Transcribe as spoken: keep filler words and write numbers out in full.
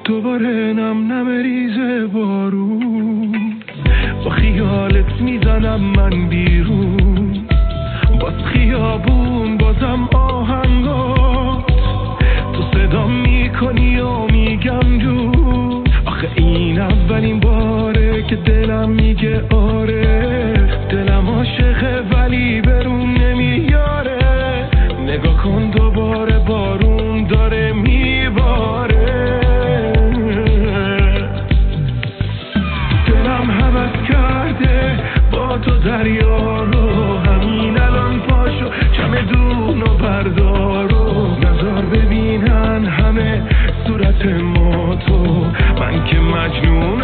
دوباره نم نم ریزه بارون، با خیالت میزنم من بیرون، باز خیابون بازم آهنگات، تو صدا میکنی و میگم دور. آخه این اولین باره که دلم میگه آره، دلم عاشقه ولی برون نمیاره. نگاه کن دوباره بارون داره میباره، دلم هوس کرده با تو دریا رو، همین الان پاشو چمدونو بردارو، نظر ببینن همه صورت ما تو، من که مجنون